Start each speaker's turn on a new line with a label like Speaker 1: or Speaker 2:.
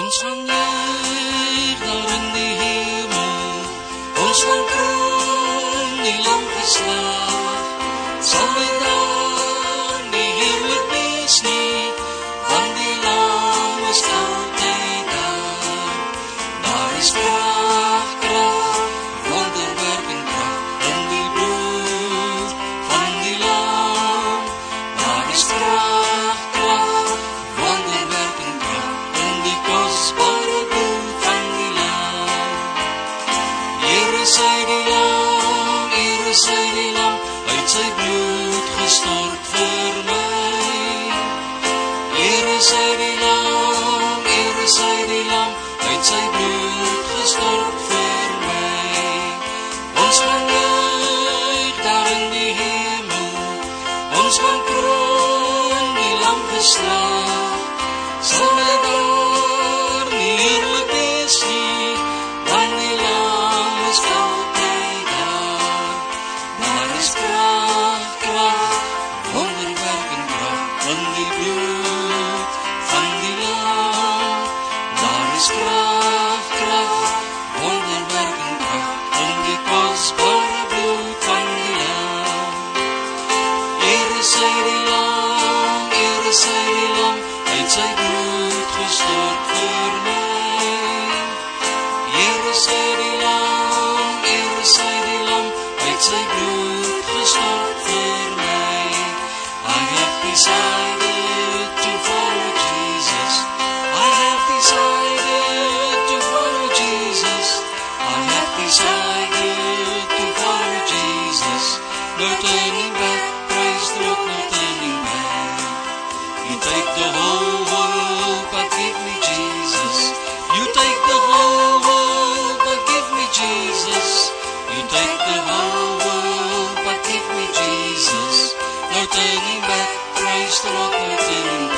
Speaker 1: Ons gaan neer daar in die hemel, ons gaan kroon die lam geslag. Sal my daar nie heerlik wees nie, want die lam is altyd daar. Daar is krag, krag, wonderwerking krag in die bloed van die lam. Daar is krag, krag, wonderwerking krag in die kosbare bloed van die lam. Here sy die lam, Here sy die lam, uit sy bloed gestort vir my. Here sy die lam, Here sy die lam, uit sy bloed gestort vir my. Ons gaan juig daar in die hemel, ons gaan kroon die lam geslag. Sal my daar nie heerlik wees nie, want die lam is altyd daar. Daar is krag, krag, wonderwerking krag in die bloed van die lam. Daar is krag, krag, wonderwerking krag in die kosbare bloed van die lam. Here sy die lam, Here sy die lam, uit sy bloed gestort vir my. Here sy die lam, Here sy die lam, uit sy bloed gestort vir my. I have decided to follow Jesus. I have decided to follow Jesus. I have decided to follow Jesus. No turning back, praise the Lord, no turning back. You take the whole world, but give me Jesus. You take the whole world, but give me Jesus. You take the whole world, but give me Jesus. No turning back, praise the Lord, no turning back.